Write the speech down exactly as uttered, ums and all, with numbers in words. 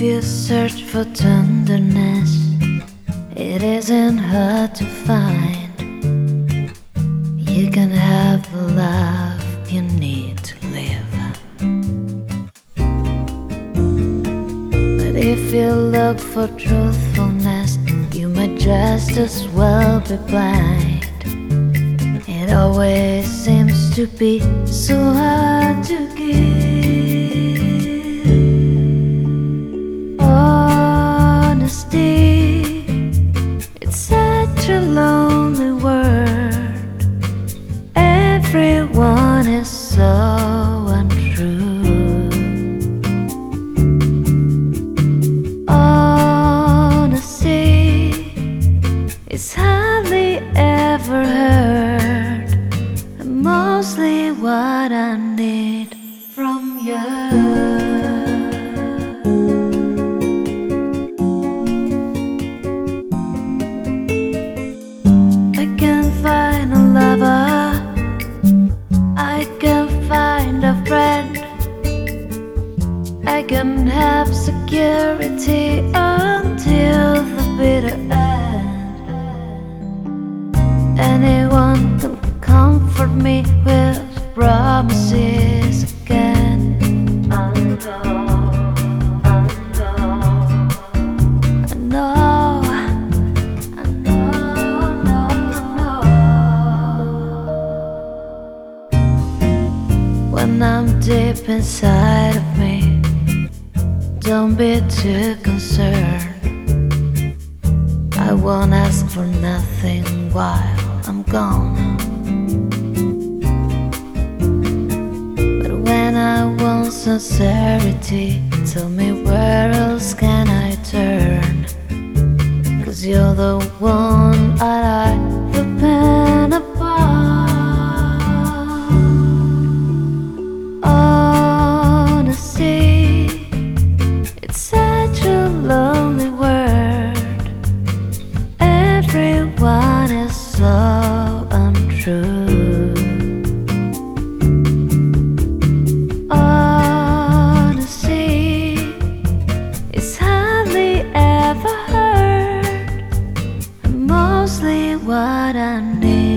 you search for tenderness, it isn't hard to find. You can have the love you need to live. But if you look for truthfulness, you might just as well be blind. It always seems to be so hard to give. Honesty, it's such a lonely world. Everyone is so untrue. Honesty is hardly ever heard, and mostly what I need from you. I can have security until the bitter end. Anyone can comfort me with promises again. I know, I know, I know, I know, I know. When I'm deep inside of me, don't be too concerned. I won't ask for nothing while I'm gone. But when I want sincerity, tell me where else can I turn? 'Cause you're the one I depend upon. Lonely world, everyone is so untrue. Honesty is hardly ever heard, and mostly what I need.